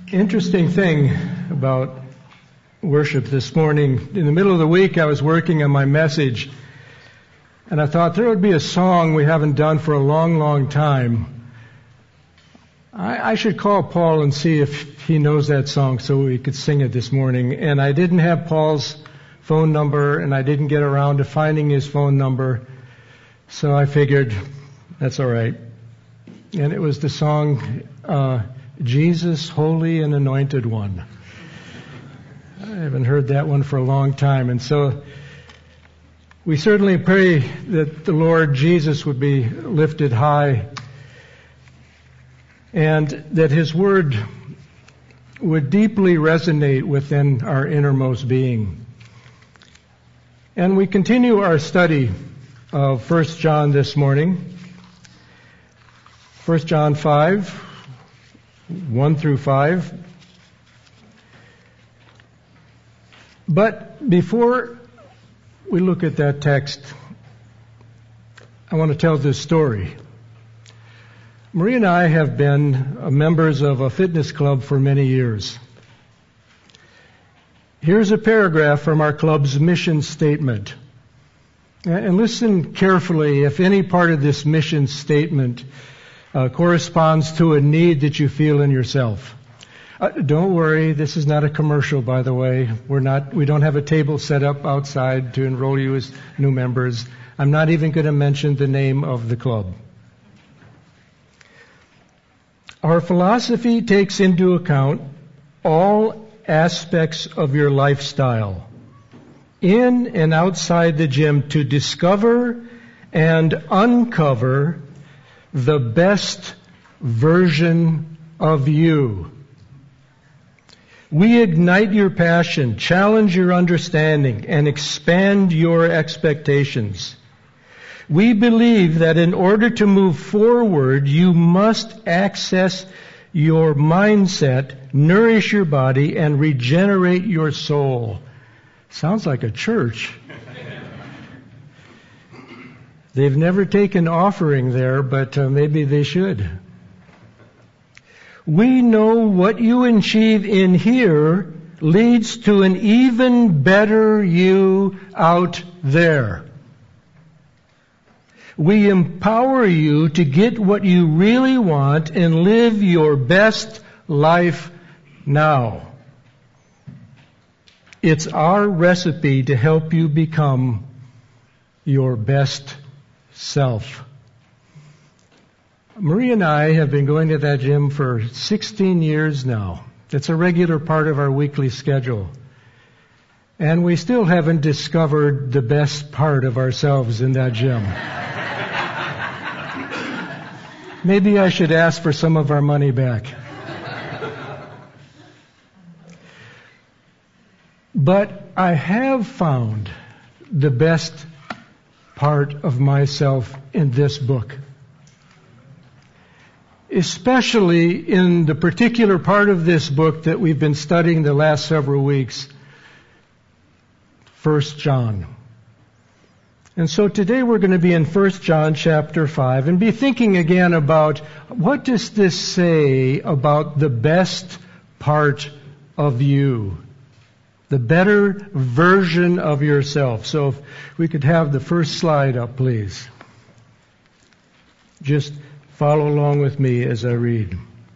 Interesting thing about worship this morning. In the middle of the week, I was working on my message, and I thought there would be a song we haven't done for a long, long time. I should call Paul and see if he knows that song so we could sing it this morning. And I didn't have Paul's phone number, and I didn't get around to finding his phone number, so I figured that's all right. And it was the song, Jesus, Holy and Anointed One. I haven't heard that one for a long time. And so we certainly pray that the Lord Jesus would be lifted high and that His Word would deeply resonate within our innermost being. And we continue our study of 1 John this morning. 1 John 5. 1 through 5. But before we look at that text, I want to tell this story. Marie and I have been members of a fitness club for many years. Here's a paragraph from our club's mission statement. And listen carefully if any part of this mission statement corresponds to a need that you feel in yourself. Don't worry, this is not a commercial, by the way. We don't have a table set up outside to enroll you as new members. I'm not even going to mention the name of the club. Our philosophy takes into account all aspects of your lifestyle, in and outside the gym, to discover and uncover the best version of you. We ignite your passion, challenge your understanding, and expand your expectations. We believe that in order to move forward, you must access your mindset, nourish your body, and regenerate your soul. Sounds like a church. They've never taken offering there, but maybe they should. We know what you achieve in here leads to an even better you out there. We empower you to get what you really want and live your best life now. It's our recipe to help you become your best self. Marie and I have been going to that gym for 16 years now. It's a regular part of our weekly schedule. And we still haven't discovered the best part of ourselves in that gym. Maybe I should ask for some of our money back. But I have found the best part of myself in this book. Especially in the particular part of this book that we've been studying the last several weeks, 1 John. And so today we're going to be in 1 John chapter 5 and be thinking again about what does this say about the best part of you, the better version of yourself. So if we could have the first slide up, please. Just follow along with me as I read.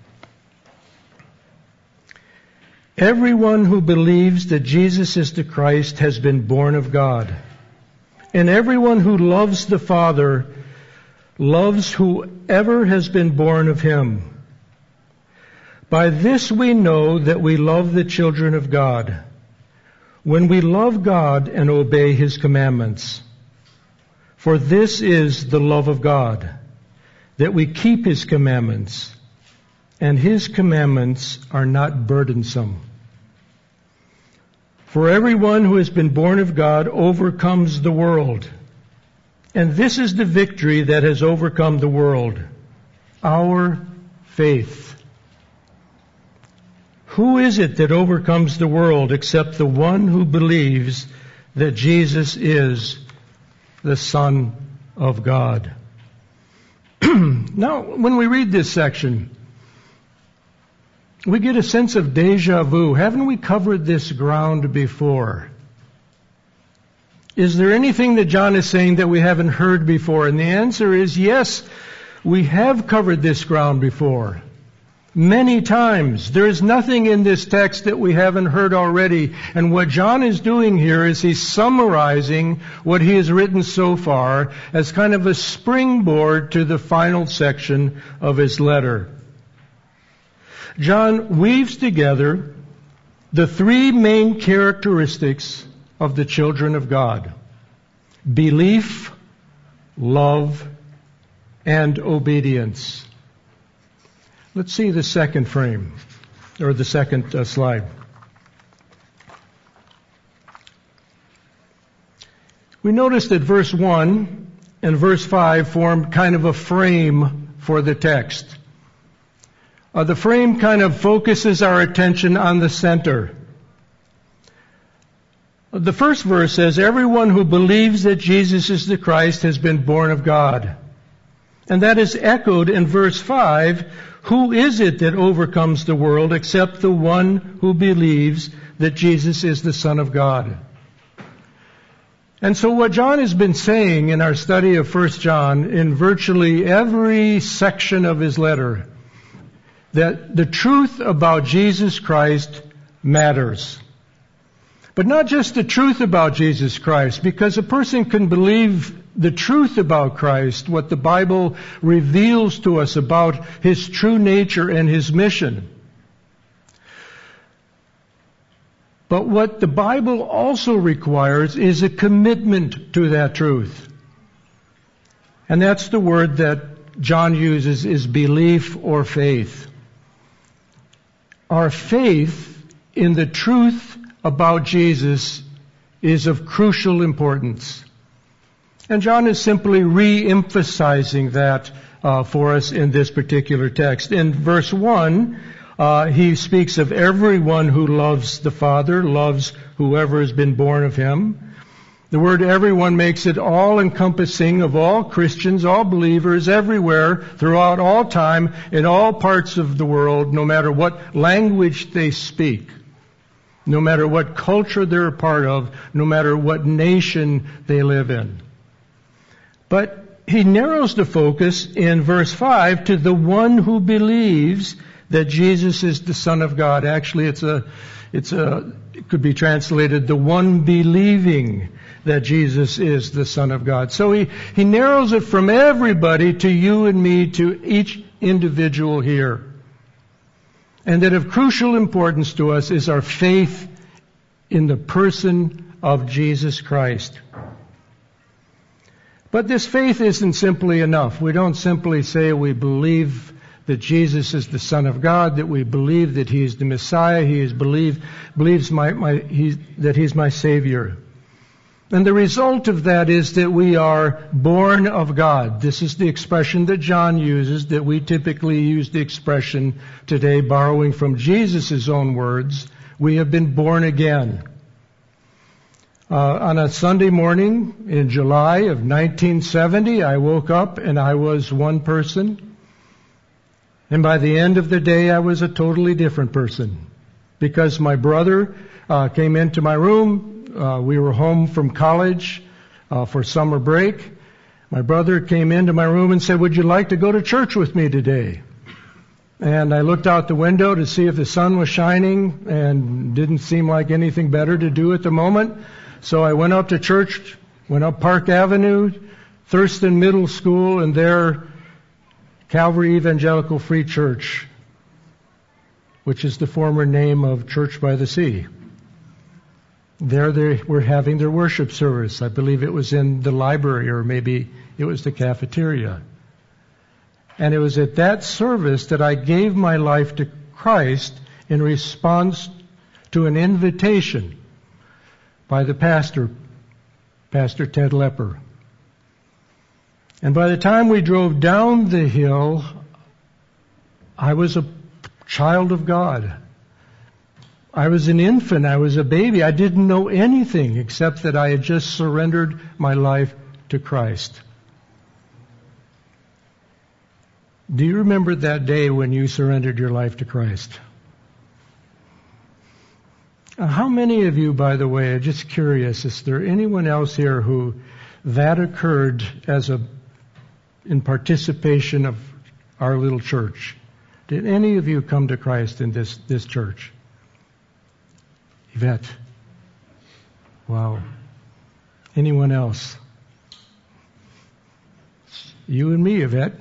Everyone who believes that Jesus is the Christ has been born of God. And everyone who loves the Father loves whoever has been born of Him. By this we know that we love the children of God, when we love God and obey His commandments. For this is the love of God, that we keep His commandments, and His commandments are not burdensome. For everyone who has been born of God overcomes the world. And this is the victory that has overcome the world, our faith. Who is it that overcomes the world except the one who believes that Jesus is the Son of God? Now, when we read this section, we get a sense of deja vu. Haven't we covered this ground before? Is there anything that John is saying that we haven't heard before? And the answer is yes, we have covered this ground before. Many times. There is nothing in this text that we haven't heard already. And what John is doing here is he's summarizing what he has written so far as kind of a springboard to the final section of his letter. John weaves together the three main characteristics of the children of God: belief, love, and obedience. Let's see the second frame, or the second slide. We notice that verse 1 and verse 5 form kind of a frame for the text. The frame kind of focuses our attention on the center. The first verse says, everyone who believes that Jesus is the Christ has been born of God. And that is echoed in verse 5, who is it that overcomes the world except the one who believes that Jesus is the Son of God? And so what John has been saying in our study of 1 John, in virtually every section of his letter, that the truth about Jesus Christ matters. But not just the truth about Jesus Christ, because a person can believe the truth about Christ, what the Bible reveals to us about His true nature and His mission. But what the Bible also requires is a commitment to that truth. And that's the word that John uses, is belief or faith. Our faith in the truth about Jesus is of crucial importance. And John is simply re-emphasizing that for us in this particular text. In verse 1, he speaks of everyone who loves the Father, loves whoever has been born of Him. The word everyone makes it all-encompassing of all Christians, all believers, everywhere, throughout all time, in all parts of the world, no matter what language they speak, no matter what culture they're a part of, no matter what nation they live in. But he narrows the focus in verse 5 to the one who believes that Jesus is the Son of God. Actually, it could be translated the one believing that Jesus is the Son of God. So he narrows it from everybody to you and me, to each individual here. And that of crucial importance to us is our faith in the person of Jesus Christ. But this faith isn't simply enough. We don't simply say we believe that Jesus is the Son of God, that we believe that He is the Messiah, that He's my Savior. And the result of that is that we are born of God. This is the expression that John uses, that we typically use the expression today, borrowing from Jesus' own words. We have been born again. On a Sunday morning in July of 1970, I woke up and I was one person. And by the end of the day, I was a totally different person. Because my brother came into my room. We were home from college for summer break. My brother came into my room and said, "Would you like to go to church with me today?" And I looked out the window to see if the sun was shining, and didn't seem like anything better to do at the moment. So I went up to church, went up Park Avenue, Thurston Middle School, and there, Calvary Evangelical Free Church, which is the former name of Church by the Sea. There they were having their worship service. I believe it was in the library, or maybe it was the cafeteria. And it was at that service that I gave my life to Christ in response to an invitation by the pastor, Pastor Ted Lepper. And by the time we drove down the hill, I was a child of God. I was an infant. I was a baby. I didn't know anything except that I had just surrendered my life to Christ. Do you remember that day when you surrendered your life to Christ? How many of you, by the way, just curious, is there anyone else here who that occurred in participation of our little church? Did any of you come to Christ in this church? Yvette. Wow. Anyone else? You and me, Yvette.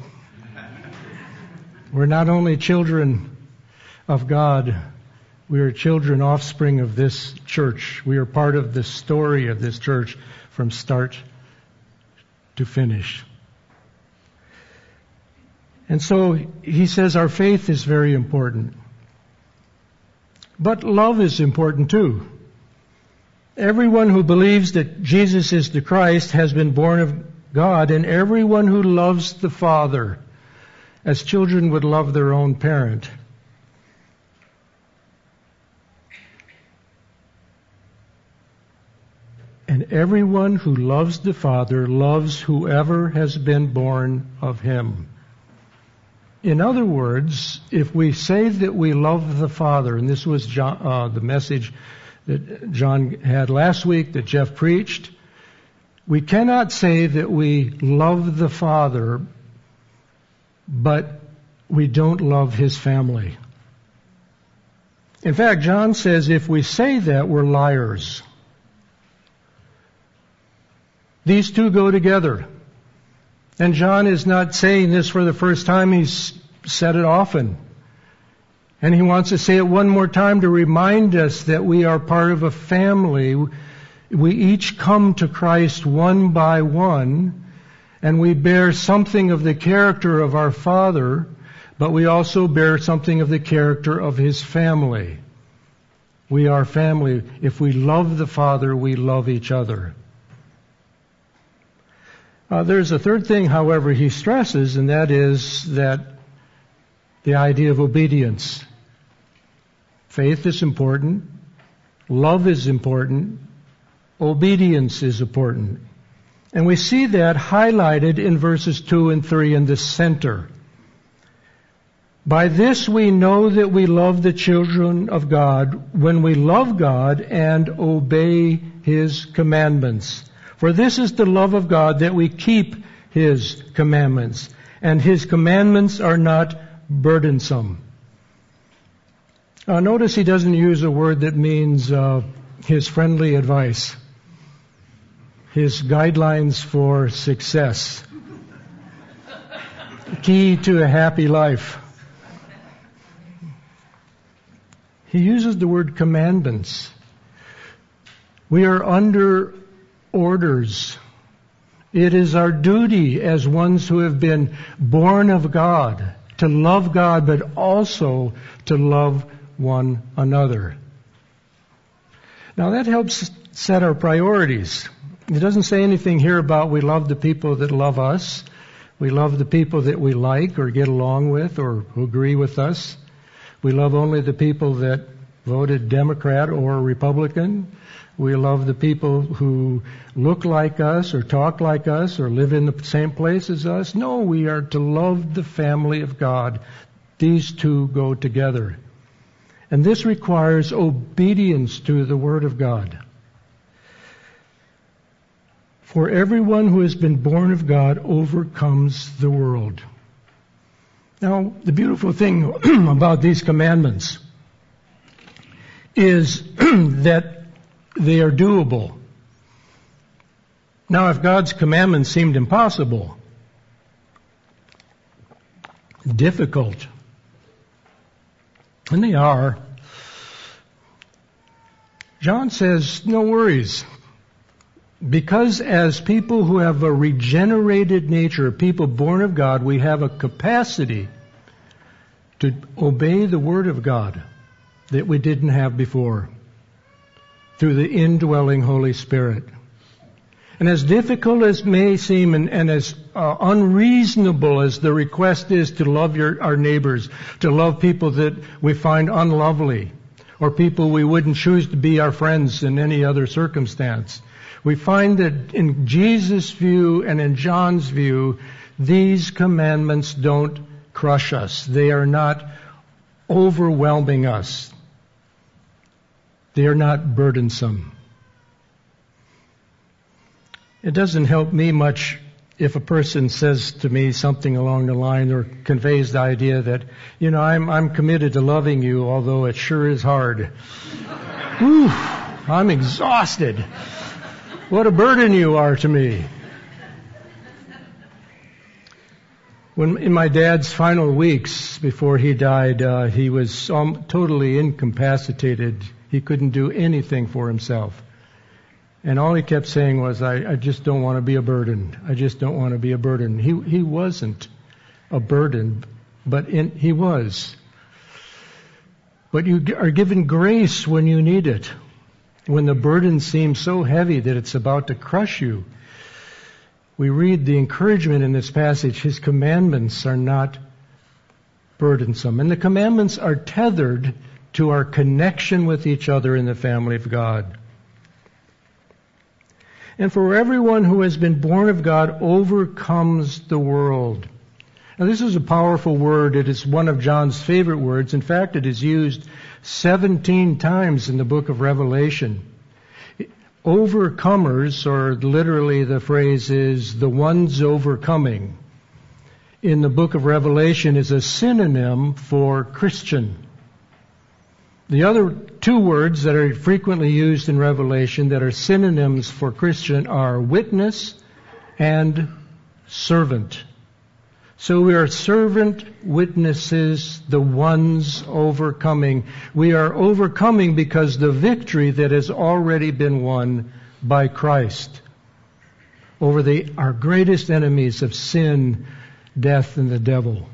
We're not only children of God, we are children, offspring of this church. We are part of the story of this church from start to finish. And so he says our faith is very important. But love is important too. Everyone who believes that Jesus is the Christ has been born of God, and everyone who loves the Father as children would love their own parent. And everyone who loves the Father loves whoever has been born of Him. In other words, if we say that we love the Father, and this was the message that John had last week that Jeff preached, we cannot say that we love the Father, but we don't love His family. In fact, John says if we say that, we're liars. These two go together. And John is not saying this for the first time. He's said it often. And he wants to say it one more time to remind us that we are part of a family. We each come to Christ one by one, and we bear something of the character of our Father, but we also bear something of the character of His family. We are family. If we love the Father, we love each other. There's a third thing, however, he stresses, and that is that the idea of obedience. Faith is important. Love is important. Obedience is important. And we see that highlighted in verses 2 and 3 in the center. By this we know that we love the children of God when we love God and obey His commandments. For this is the love of God, that we keep His commandments. And His commandments are not burdensome. Notice he doesn't use a word that means His friendly advice, His guidelines for success, key to a happy life. He uses the word commandments. We are under orders. It is our duty as ones who have been born of God to love God, but also to love one another. Now that helps set our priorities. It doesn't say anything here about we love the people that love us. We love the people that we like or get along with or who agree with us. We love only the people that voted Democrat or Republican. We love the people who look like us or talk like us or live in the same place as us. No, we are to love the family of God. These two go together. And this requires obedience to the Word of God. For everyone who has been born of God overcomes the world. Now, the beautiful thing about these commandments is that they are doable. Now, if God's commandments seemed impossible, difficult, and they are, John says, no worries. Because as people who have a regenerated nature, people born of God, we have a capacity to obey the Word of God that we didn't have before, through the indwelling Holy Spirit. And as difficult as may seem and as unreasonable as the request is to love our neighbors, to love people that we find unlovely, or people we wouldn't choose to be our friends in any other circumstance, we find that in Jesus' view and in John's view, these commandments don't crush us. They are not overwhelming us. They are not burdensome. It doesn't help me much if a person says to me something along the line or conveys the idea that, I'm committed to loving you, although it sure is hard. Whew, I'm exhausted. What a burden you are to me. When in my dad's final weeks before he died, he was totally incapacitated. He couldn't do anything for himself. And all he kept saying was, I just don't want to be a burden. I just don't want to be a burden. He wasn't a burden, but he was. But you are given grace when you need it. When the burden seems so heavy that it's about to crush you. We read the encouragement in this passage. His commandments are not burdensome. And the commandments are tethered to our connection with each other in the family of God. And for everyone who has been born of God overcomes the world. Now this is a powerful word. It is one of John's favorite words. In fact, it is used 17 times in the book of Revelation. Overcomers, or literally the phrase is the ones overcoming, in the book of Revelation is a synonym for Christian. The other two words that are frequently used in Revelation that are synonyms for Christian are witness and servant. So we are servant witnesses, the ones overcoming. We are overcoming because the victory that has already been won by Christ over our greatest enemies of sin, death, and the devil.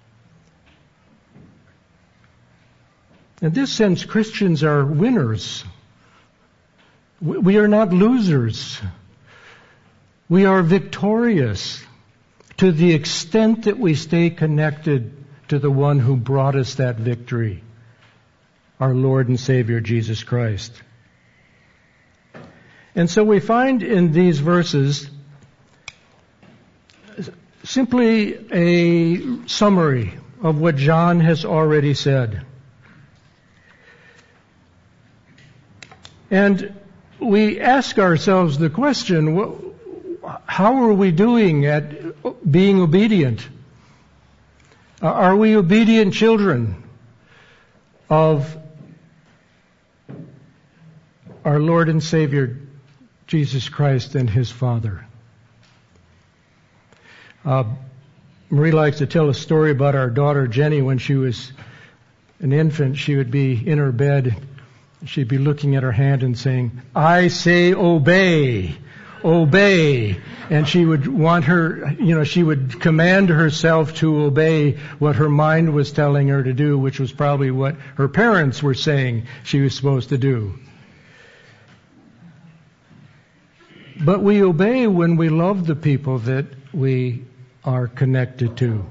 In this sense, Christians are winners. We are not losers. We are victorious to the extent that we stay connected to the one who brought us that victory, our Lord and Savior, Jesus Christ. And so we find in these verses simply a summary of what John has already said. And we ask ourselves the question, how are we doing at being obedient? Are we obedient children of our Lord and Savior, Jesus Christ and His Father? Marie likes to tell a story about our daughter Jenny. When she was an infant, she would be in her bed. She'd be looking at her hand and saying, "I say obey, obey." And she would want she would command herself to obey what her mind was telling her to do, which was probably what her parents were saying she was supposed to do. But we obey when we love the people that we are connected to.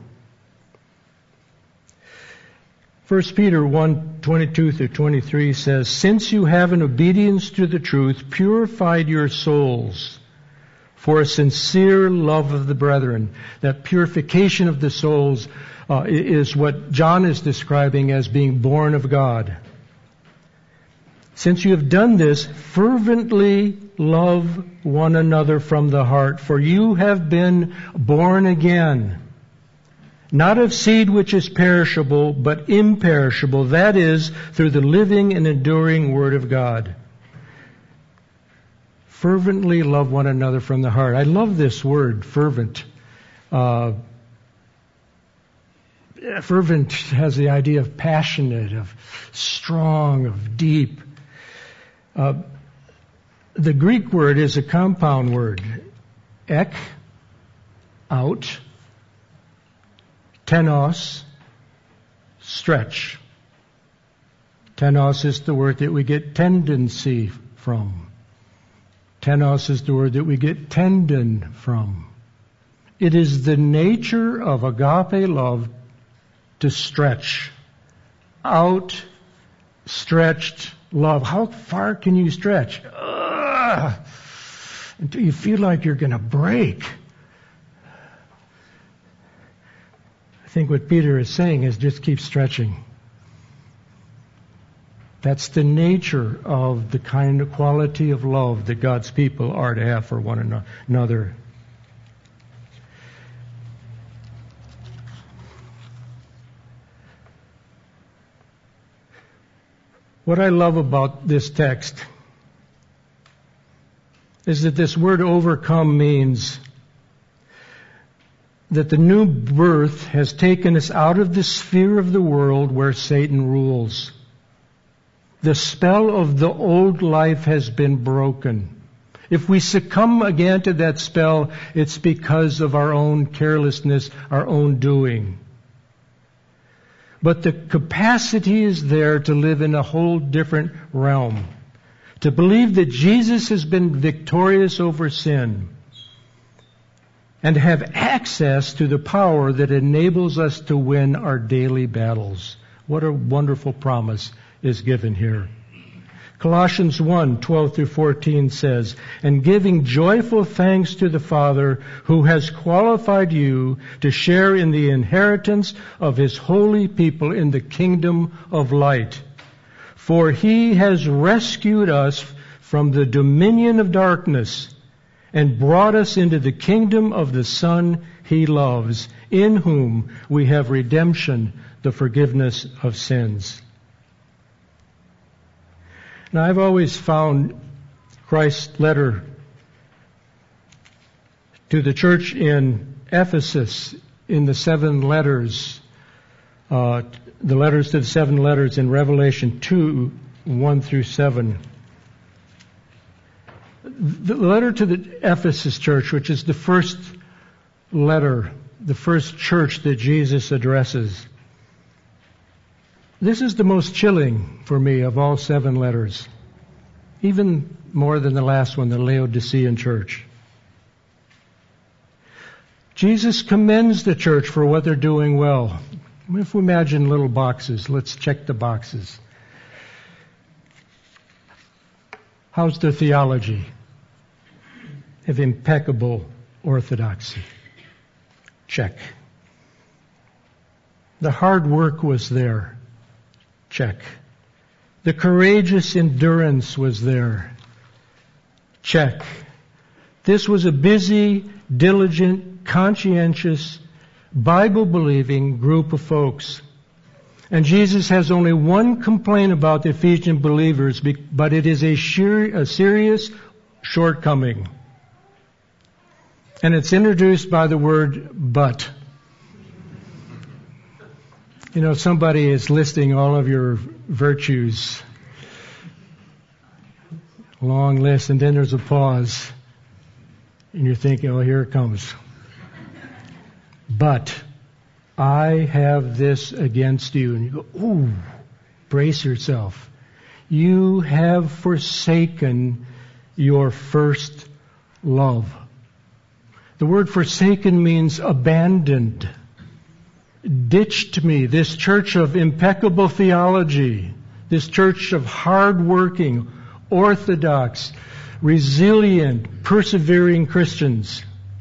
1 Peter 1:22-23 says, "Since you have in obedience to the truth purified your souls for a sincere love of the brethren." That purification of the souls is what John is describing as being born of God. "Since you have done this, fervently love one another from the heart, for you have been born again. Not of seed which is perishable, but imperishable, that is, through the living and enduring Word of God." Fervently love one another from the heart. I love this word, fervent. Fervent has the idea of passionate, of strong, of deep. The Greek word is a compound word. Ek, out. Tenos, stretch. Tenos is the word that we get tendency from. Tenos is the word that we get tendon from. It is the nature of agape love to stretch. Outstretched love. How far can you stretch? Until you feel like you're going to break. I think what Peter is saying is just keep stretching. That's the nature of the kind of quality of love that God's people are to have for one another. What I love about this text is that this word overcome means that the new birth has taken us out of the sphere of the world where Satan rules. The spell of the old life has been broken. If we succumb again to that spell, it's because of our own carelessness, our own doing. But the capacity is there to live in a whole different realm. To believe that Jesus has been victorious over sin. And have access to the power that enables us to win our daily battles. What a wonderful promise is given here. Colossians 1:12-14 says, "And giving joyful thanks to the Father who has qualified you to share in the inheritance of His holy people in the kingdom of light. For He has rescued us from the dominion of darkness and brought us into the kingdom of the Son He loves, in whom we have redemption, the forgiveness of sins." Now, I've always found Christ's letter to the church in Ephesus in the 7 letters, the letters to the 7 letters in Revelation 2:1-7. The letter to the Ephesus church, which is the first letter, the first church that Jesus addresses. This is the most chilling for me of all 7 letters. Even more than the last one, the Laodicean church. Jesus commends the church for what they're doing well. If we imagine little boxes, let's check the boxes. How's their theology? Of impeccable orthodoxy. Check. The hard work was there. Check. The courageous endurance was there. Check. This was a busy, diligent, conscientious, Bible-believing group of folks. And Jesus has only one complaint about the Ephesian believers, but it is a serious shortcoming. And it's introduced by the word "but." You know, somebody is listing all of your virtues. Long list, and then there's a pause. And you're thinking, oh, here it comes. "But I have this against you." And you go, ooh, brace yourself. "You have forsaken your first love." The word forsaken means abandoned. Ditched me, this church of impeccable theology, this church of hard-working, orthodox, resilient, persevering Christians.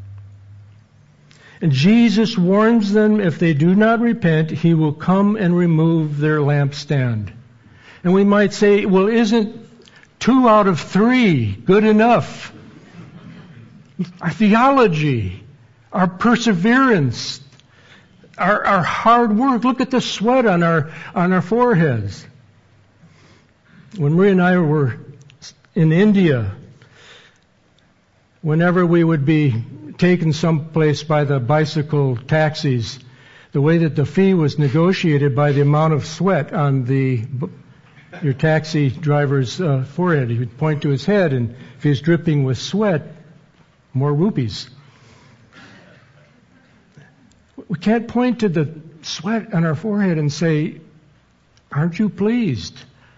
And Jesus warns them if they do not repent, He will come and remove their lampstand. And we might say, well, isn't 2 out of 3 good enough? Our theology, our perseverance, our hard work. Look at the sweat on our foreheads. When Maria and I were in India, whenever we would be taken someplace by the bicycle taxis, the way that the fee was negotiated by the amount of sweat on your taxi driver's forehead. He would point to his head, and if he's dripping with sweat, more rupees. We can't point to the sweat on our forehead and say, "Aren't you pleased?"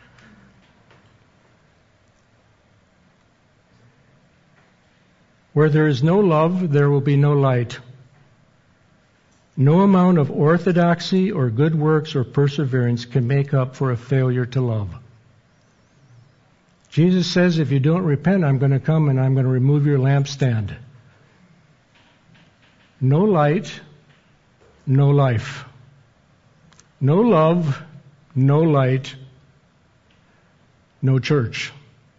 Where there is no love, there will be no light. No amount of orthodoxy or good works or perseverance can make up for a failure to love. Jesus says, if you don't repent, I'm going to come and I'm going to remove your lampstand. No light, no life. No love, no light, no church.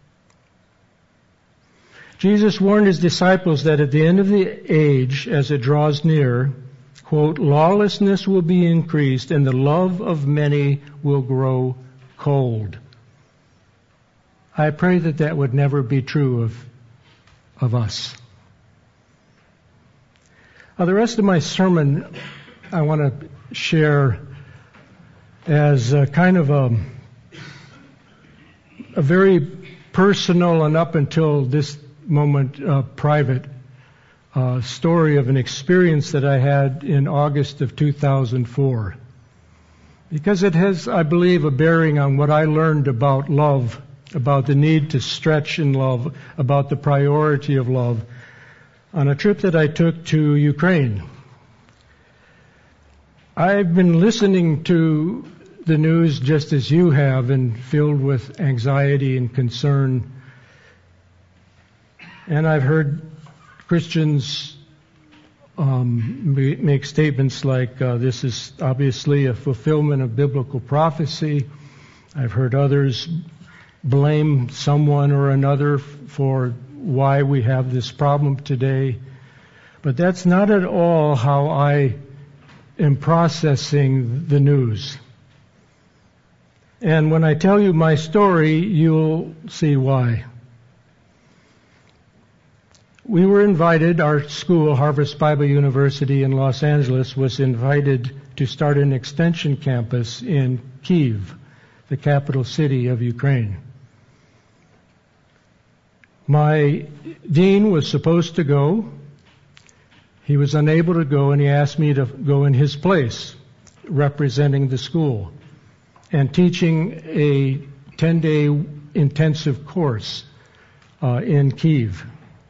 Jesus warned his disciples that at the end of the age, as it draws near, quote, lawlessness will be increased and the love of many will grow cold. I pray that that would never be true of us. The rest of my sermon I want to share as kind of a very personal and up until this moment private story of an experience that I had in August of 2004. Because it has, I believe, a bearing on what I learned about love, about the need to stretch in love, about the priority of love, on a trip that I took to Ukraine. I've been listening to the news just as you have and filled with anxiety and concern. And I've heard Christians make statements like, this is obviously a fulfillment of biblical prophecy. I've heard others blame someone or another for why we have this problem today. But that's not at all how I am processing the news. And when I tell you my story, you'll see why. We were invited, our school, Harvest Bible University in Los Angeles, was invited to start an extension campus in Kyiv, the capital city of Ukraine. My dean was supposed to go. He was unable to go, and he asked me to go in his place, representing the school, and teaching a 10-day intensive course in Kyiv.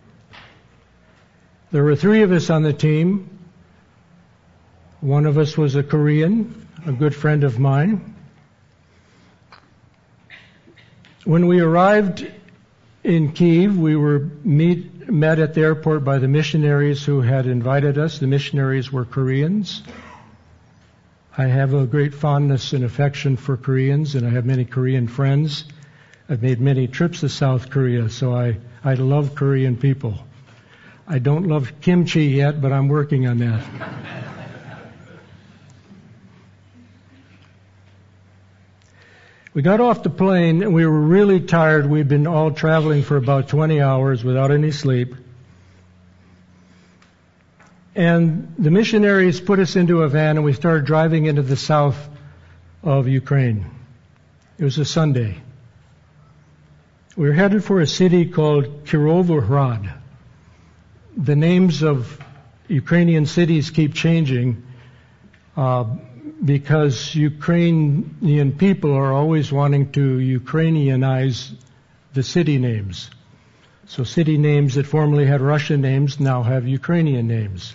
There were 3 of us on the team. One of us was a Korean, a good friend of mine. When we arrived in Kyiv, we were met at the airport by the missionaries who had invited us. The missionaries were Koreans. I have a great fondness and affection for Koreans, and I have many Korean friends. I've made many trips to South Korea, so I love Korean people. I don't love kimchi yet, but I'm working on that. We got off the plane and we were really tired. We'd been all traveling for about 20 hours without any sleep. And the missionaries put us into a van and we started driving into the south of Ukraine. It was a Sunday. We were headed for a city called Kirovohrad. The names of Ukrainian cities keep changing because Ukrainian people are always wanting to Ukrainianize the city names. So city names that formerly had Russian names now have Ukrainian names.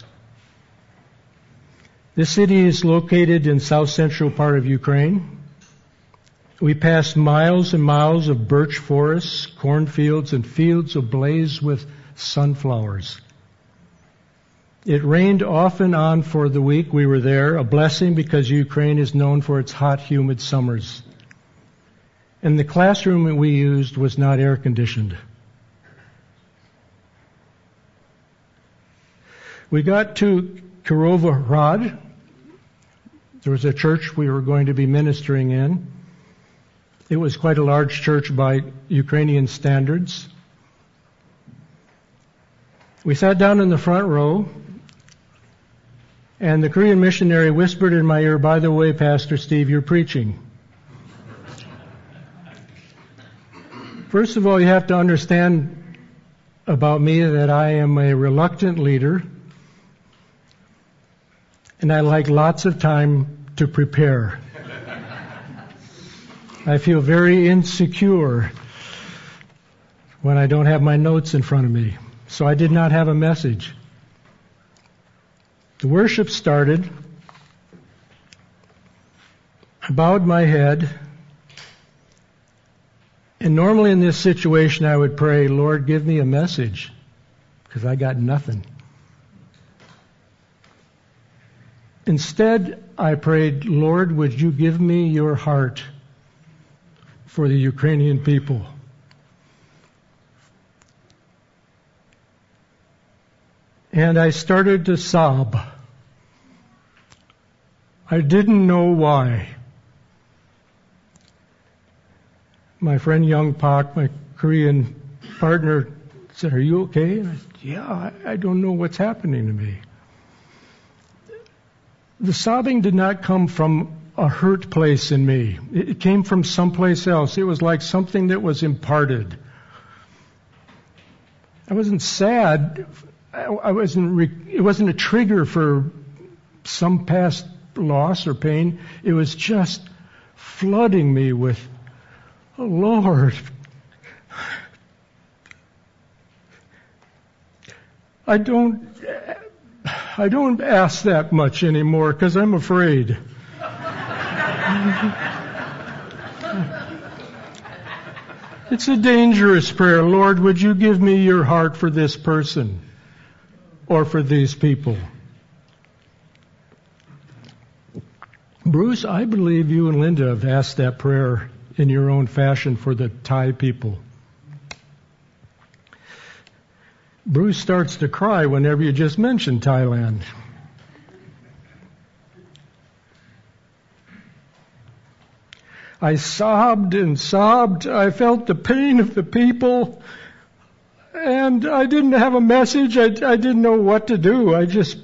This city is located in south-central part of Ukraine. We passed miles and miles of birch forests, cornfields, and fields ablaze with sunflowers. It rained off and on for the week we were there, a blessing because Ukraine is known for its hot, humid summers. And the classroom we used was not air-conditioned. We got to Kirovohrad. There was a church we were going to be ministering in. It was quite a large church by Ukrainian standards. We sat down in the front row, and the Korean missionary whispered in my ear, "By the way, Pastor Steve, you're preaching." First of all, you have to understand about me that I am a reluctant leader, and I like lots of time to prepare. I feel very insecure when I don't have my notes in front of me. So I did not have a message. The worship started. I bowed my head. And normally in this situation I would pray, "Lord, give me a message," because I got nothing. Instead, I prayed, "Lord, would you give me your heart for the Ukrainian people. And I started to sob. I didn't know why. My friend Young Pak, my Korean partner, said, "Are you okay?" And I said, "Yeah, I don't know what's happening to me." The sobbing did not come from a hurt place in me. It came from someplace else. It was like something that was imparted. I wasn't sad. It wasn't a trigger for some past loss or pain. It was just flooding me with, "Oh, Lord, I don't ask that much anymore because I'm afraid." It's a dangerous prayer. "Lord, would you give me your heart for this person or for these people?" Bruce, I believe you and Linda have asked that prayer in your own fashion for the Thai people. Bruce starts to cry whenever you just mention Thailand. I sobbed and sobbed. I felt the pain of the people. And I didn't have a message. I didn't know what to do.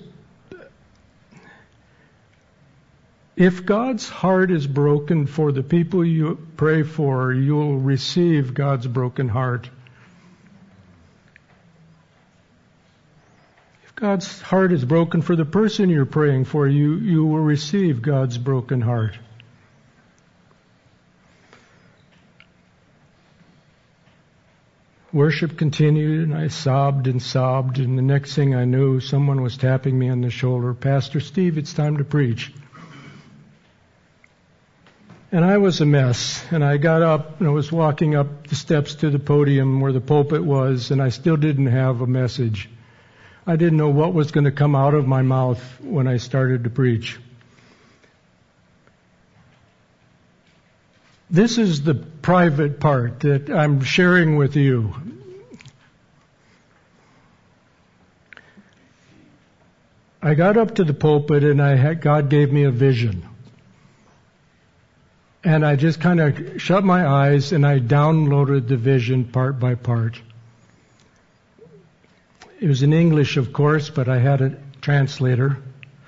If God's heart is broken for the people you pray for, you'll receive God's broken heart. If God's heart is broken for the person you're praying for, you will receive God's broken heart. Worship continued, and I sobbed, and the next thing I knew, someone was tapping me on the shoulder. "Pastor Steve, it's time to preach." And I was a mess, and I got up, and I was walking up the steps to the podium where the pulpit was, and I still didn't have a message. I didn't know what was going to come out of my mouth when I started to preach. This is the private part that I'm sharing with you. I got up to the pulpit and God gave me a vision. And I just kind of shut my eyes and I downloaded the vision part by part. It was in English, of course, but I had a translator.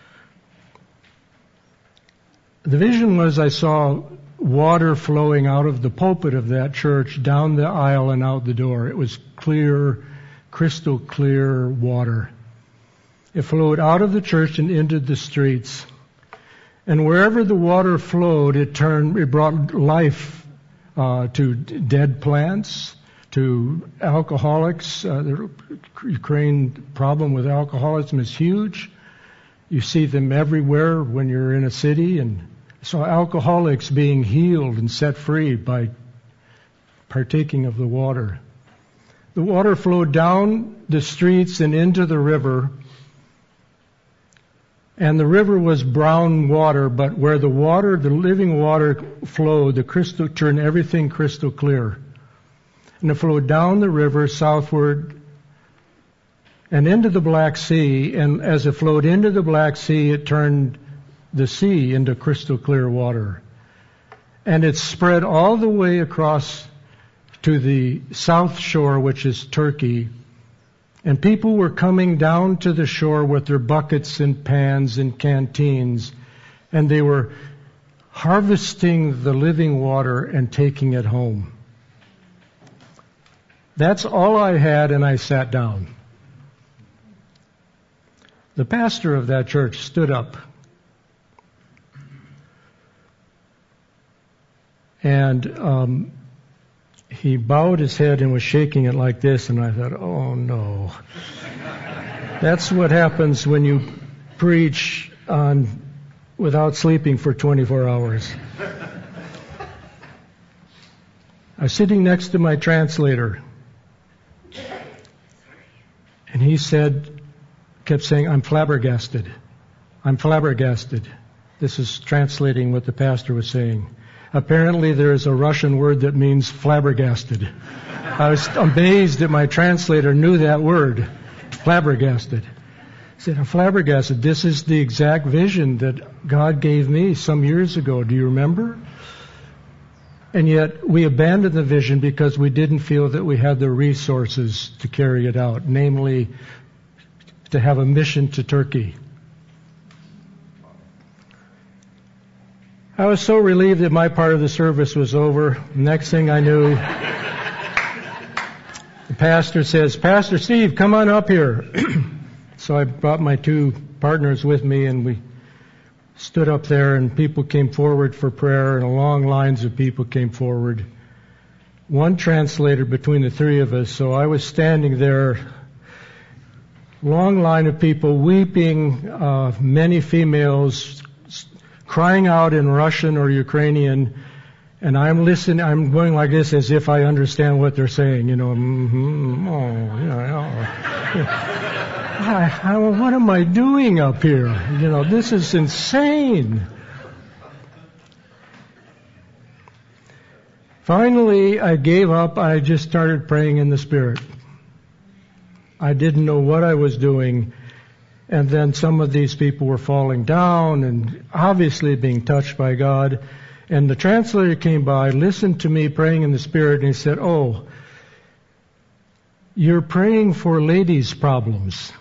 The vision was I saw water flowing out of the pulpit of that church down the aisle and out the door. It was clear, crystal clear water. It flowed out of the church and into the streets. And wherever the water flowed, it brought life to dead plants, to alcoholics. The Ukraine problem with alcoholism is huge. You see them everywhere when you're in a city, and saw alcoholics being healed and set free by partaking of the water. The water flowed down the streets and into the river. And the river was brown water, but where the living water flowed, the crystal turned everything crystal clear. And it flowed down the river southward and into the Black Sea. And as it flowed into the Black Sea, it turned the sea into crystal clear water. And it spread all the way across to the south shore, which is Turkey. And people were coming down to the shore with their buckets and pans and canteens. And they were harvesting the living water and taking it home. That's all I had, and I sat down. The pastor of that church stood up. And he bowed his head and was shaking it like this, and I thought, oh no. That's what happens when you preach without sleeping for 24 hours. I was sitting next to my translator, and he kept saying, I'm flabbergasted. I'm flabbergasted. This is translating what the pastor was saying. Apparently there's a Russian word that means flabbergasted. I was amazed that my translator knew that word, flabbergasted. I said, I'm flabbergasted. This is the exact vision that God gave me some years ago. Do you remember? And yet we abandoned the vision because we didn't feel that we had the resources to carry it out, namely to have a mission to Turkey. I was so relieved that my part of the service was over. Next thing I knew, the pastor says, Pastor Steve, come on up here. So I brought my two partners with me, and we stood up there, and people came forward for prayer, and long lines of people came forward. One translator between the three of us, so I was standing there, long line of people weeping, many females crying out in Russian or Ukrainian, and I'm listening, I'm going like this as if I understand what they're saying, what am I doing up here? This is insane. Finally, I gave up. I just started praying in the Spirit. I didn't know what I was doing. And then some of these people were falling down and obviously being touched by God. And the translator came by, listened to me praying in the Spirit, and he said, "Oh, you're praying for ladies' problems."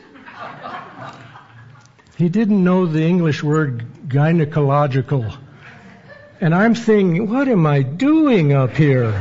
He didn't know the English word gynecological. And I'm thinking, what am I doing up here?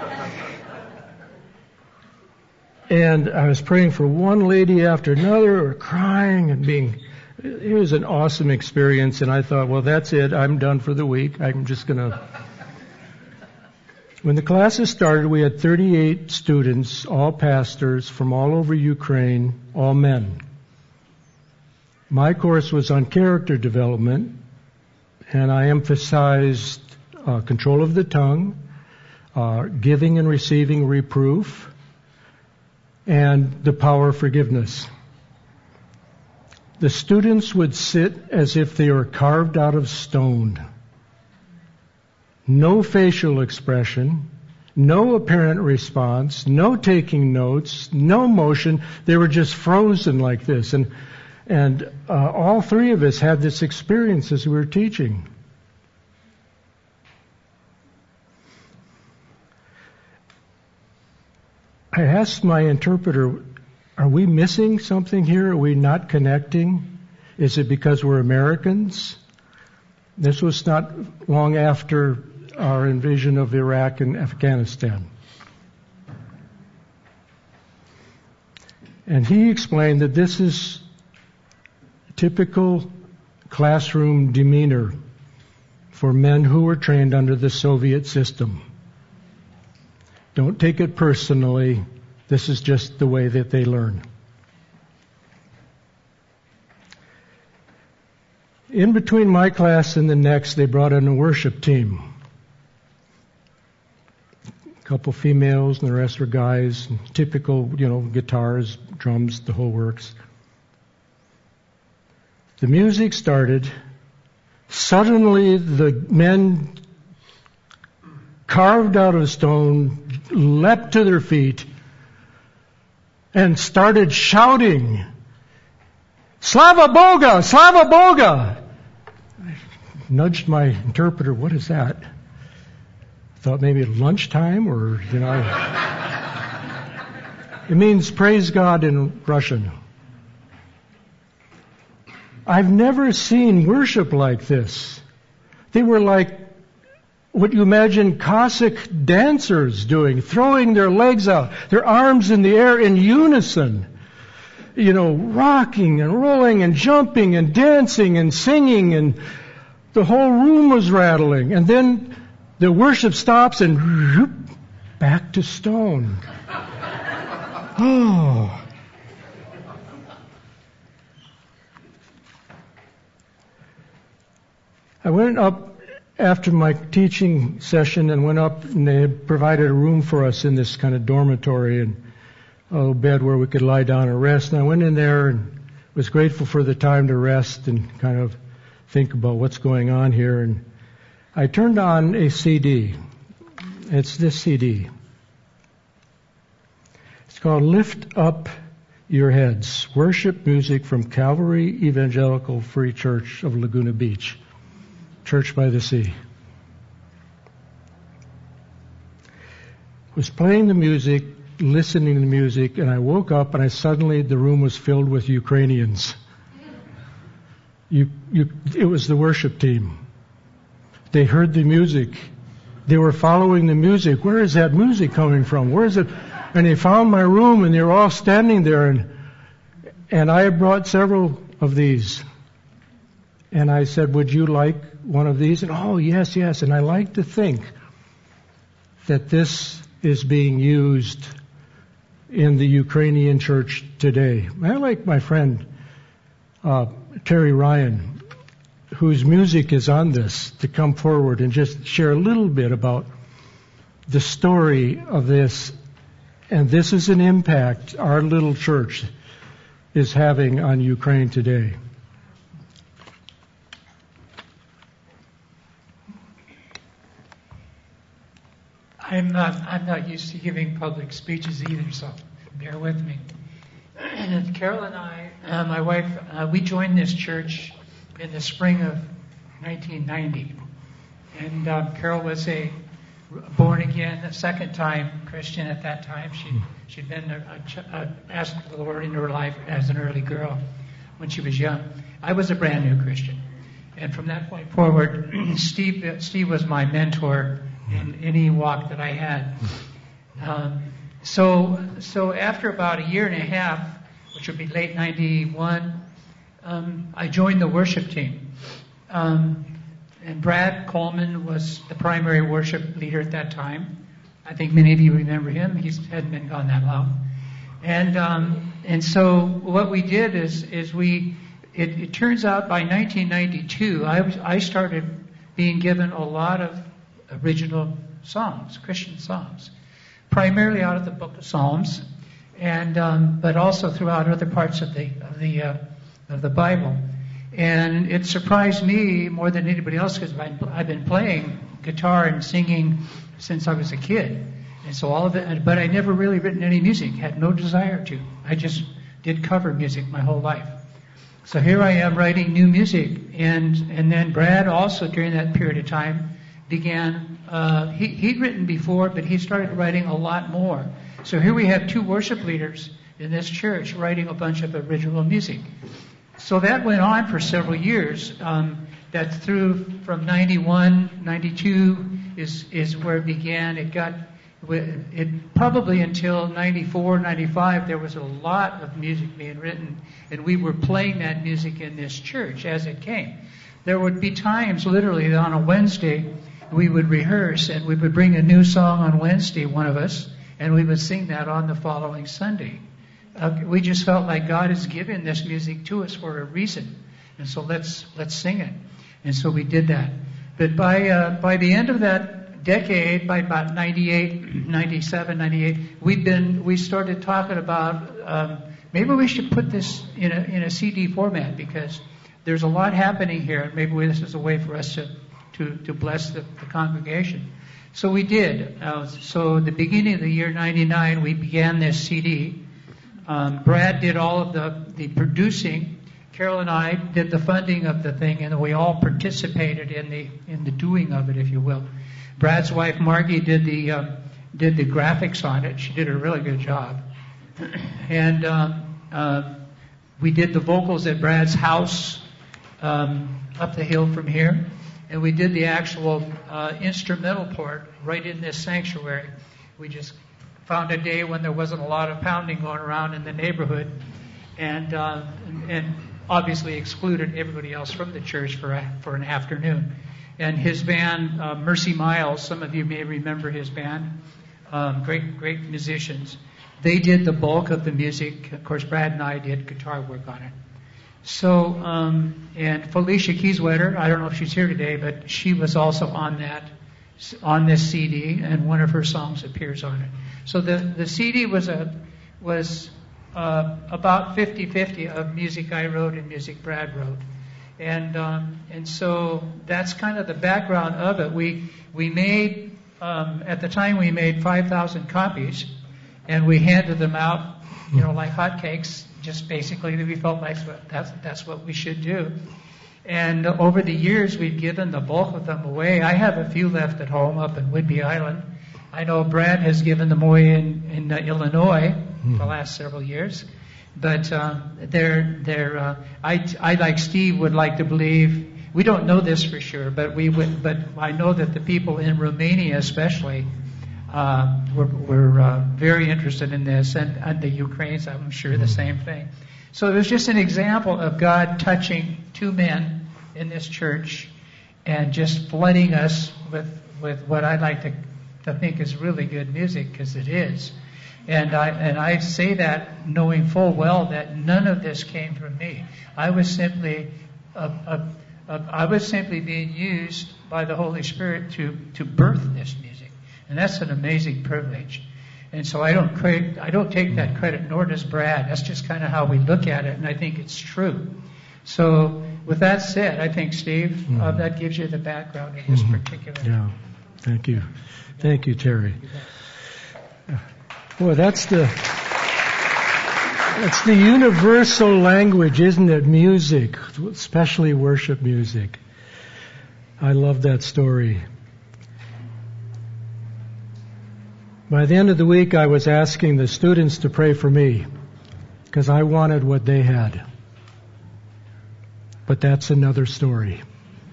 And I was praying for one lady after another, or crying and it was an awesome experience. And I thought, well, that's it. I'm done for the week. I'm just going to. When the classes started, we had 38 students, all pastors from all over Ukraine, all men. My course was on character development, and I emphasized control of the tongue, giving and receiving reproof, and the power of forgiveness. The students would sit as if they were carved out of stone. No facial expression, no apparent response, no taking notes, no motion. They were just frozen like this. And all three of us had this experience as we were teaching. I asked my interpreter, are we missing something here? Are we not connecting? Is it because we're Americans? This was not long after our invasion of Iraq and Afghanistan. And he explained that this is typical classroom demeanor for men who were trained under the Soviet system. Don't take it personally. This is just the way that they learn. In between my class and the next, they brought in a worship team. A couple females and the rest were guys. Typical, guitars, drums, the whole works. The music started. Suddenly the men carved out of stone leapt to their feet and started shouting, "Slava Boga! Slava Boga!" I nudged my interpreter, what is that? Thought maybe lunchtime or, It means praise God in Russian. I've never seen worship like this. They were like what you imagine Cossack dancers doing, throwing their legs out, their arms in the air in unison, rocking and rolling and jumping and dancing and singing, and the whole room was rattling. And then the worship stops and whoop, back to stone. Oh. I went up after my teaching session and went up, and they had provided a room for us in this kind of dormitory and a little bed where we could lie down and rest. And I went in there and was grateful for the time to rest and kind of think about what's going on here. And I turned on a CD. It's this CD. It's called Lift Up Your Heads, Worship Music from Calvary Evangelical Free Church of Laguna Beach, Church by the Sea. Was playing the music, listening to the music, and I woke up and the room was filled with Ukrainians. It was the worship team. They heard the music. They were following the music. Where is that music coming from? Where is it? And they found my room, and they were all standing there, and I had brought several of these. And I said, would you like one of these? And oh, yes. And I like to think that this is being used in the Ukrainian church today. I like my friend Terry Ryan, whose music is on this, to come forward and just share a little bit about the story of this. And this is an impact our little church is having on Ukraine today. I'm not used to giving public speeches either, so bear with me. Carol and I, my wife, we joined this church in the spring of 1990. And Carol was a born again, a second time Christian at that time. She'd been asked the Lord into her life as an early girl when she was young. I was a brand new Christian. And from that point forward, Steve was my mentor in any walk that I had. So after about a year and a half, which would be late 91, I joined the worship team. And Brad Coleman was the primary worship leader at that time. I think many of you remember him. He hadn't been gone that long. And so what we did is it turns out by 1992, I started being given a lot of original songs, Christian songs, primarily out of the Book of Psalms, and but also throughout other parts of the Bible. And it surprised me more than anybody else because I've been playing guitar and singing since I was a kid, and so all of it. But I never really written any music. Had no desire to. I just did cover music my whole life. So here I am writing new music, and then Brad also during that period of time began. He'd written before, but he started writing a lot more. So here we have two worship leaders in this church writing a bunch of original music. So that went on for several years. That through from 91, 92 is where it began. It probably until 94, 95, there was a lot of music being written, and we were playing that music in this church as it came. There would be times, literally, that on a Wednesday, we would rehearse, and we would bring a new song on Wednesday, one of us, and we would sing that on the following Sunday. We just felt like God has given this music to us for a reason, and so let's sing it. And so we did that. But by the end of that decade, by about 98, 97, 98, we started talking about maybe we should put this in a CD format because there's a lot happening here, and maybe this is a way for us to bless the congregation. So we did. So at the beginning of the year 99, we began this CD. Brad did all of the producing. Carol and I did the funding of the thing, and we all participated in the doing of it, if you will. Brad's wife Margie did the graphics on it. She did a really good job, and we did the vocals at Brad's house up the hill from here, and we did the actual instrumental part right in this sanctuary. We just found a day when there wasn't a lot of pounding going around in the neighborhood, and obviously excluded everybody else from the church for an afternoon. And his band, Mercy Miles, some of you may remember his band, great musicians. They did the bulk of the music. Of course, Brad and I did guitar work on it. So, and Felicia Kieswetter, I don't know if she's here today, but she was also on this CD, and one of her songs appears on it. So the CD was about 50-50 of music I wrote and music Brad wrote. And so that's kind of the background of it. We made, at the time we made 5,000 copies, and we handed them out, like hotcakes, just basically that we felt like that's what we should do. And over the years, we've given the bulk of them away. I have a few left at home up in Whidbey Island. I know Brad has given them away in Illinois the last several years. But I like Steve would like to believe, we don't know this for sure, but I know that the people in Romania especially were very interested in this, and the Ukrainians, I'm sure, the same thing. So it was just an example of God touching two men in this church and just flooding us with what I like to think is really good music, because it is. And I say that knowing full well that none of this came from me. I was simply being used by the Holy Spirit to birth this music, and that's an amazing privilege. And so I don't take that credit, nor does Brad. That's just kind of how we look at it, and I think it's true. So with that said, I think, Steve, that gives you the background in this particular. Yeah, thank you, Terry. Well, that's the universal language, isn't it? Music, especially worship music. I love that story. By the end of the week, I was asking the students to pray for me because I wanted what they had. But that's another story.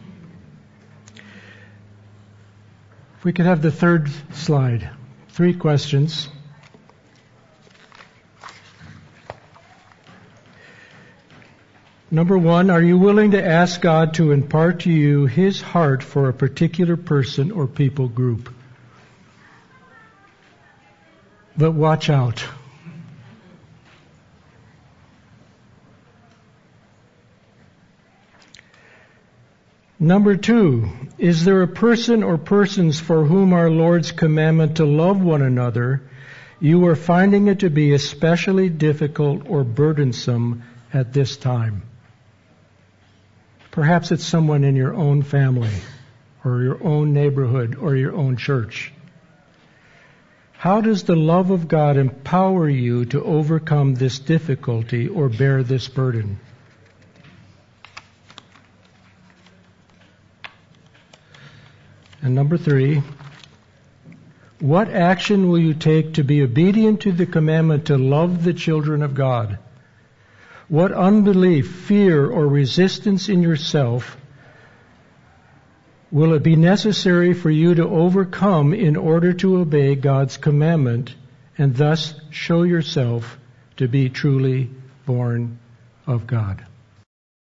If we could have the third slide. 3 questions. Number 1, are you willing to ask God to impart to you His heart for a particular person or people group? But watch out. Number 2, is there a person or persons for whom our Lord's commandment to love one another, you are finding it to be especially difficult or burdensome at this time? Perhaps it's someone in your own family, or your own neighborhood, or your own church. How does the love of God empower you to overcome this difficulty or bear this burden? And number 3, what action will you take to be obedient to the commandment to love the children of God? What unbelief, fear, or resistance in yourself will it be necessary for you to overcome in order to obey God's commandment and thus show yourself to be truly born of God?